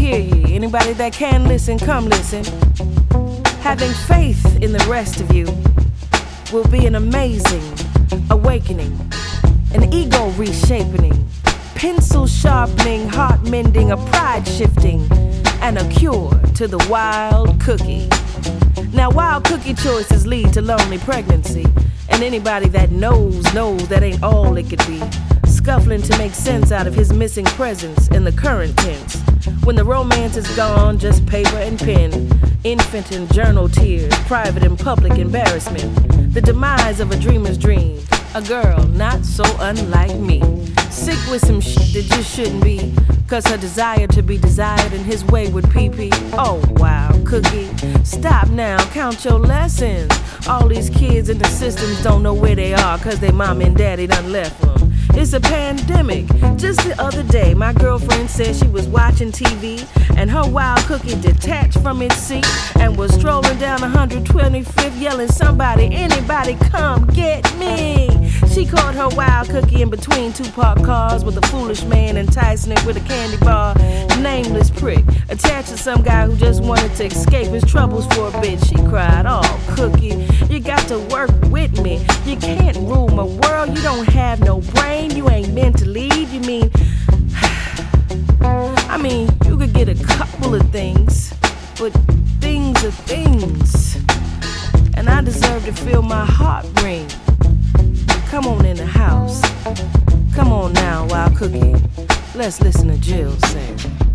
hear ye. Anybody that can listen, come listen. Having faith in the rest of you will be an amazing awakening, an ego reshaping, pencil sharpening, heart mending, a pride shifting, and a cure to the wild cookie. Now, wild cookie choices lead to lonely pregnancy, and anybody that knows that ain't all it could be. Scuffling to make sense out of his missing presence in the current tense. When the romance is gone, just paper and pen, infant and journal tears, private and public embarrassment. The demise of a dreamer's dream, a girl not so unlike me. Sick with some shit that just shouldn't be, cause her desire to be desired in his wayward pee-pee. Oh wow, cookie, stop now, count your lessons. All these kids in the systems don't know where they are, cause they mom and daddy done left them. It's a pandemic. Just the other day, my girlfriend said she was watching TV and her wild cookie detached from its seat and was strolling down 125th yelling, somebody, anybody, come get me. She caught her wild cookie in between two parked cars with a foolish man enticing it with a candy bar. Nameless prick attached to some guy who just wanted to escape his troubles for a bit. She cried, oh, cookie, you got to work with me. You can't rule my world. You don't have no brain. You ain't meant to lead. You mean, you could get a couple of things, but things are things. And I deserve to feel my heart ring. Come on in the house. Come on now, wild cookie. Let's listen to Jill sing.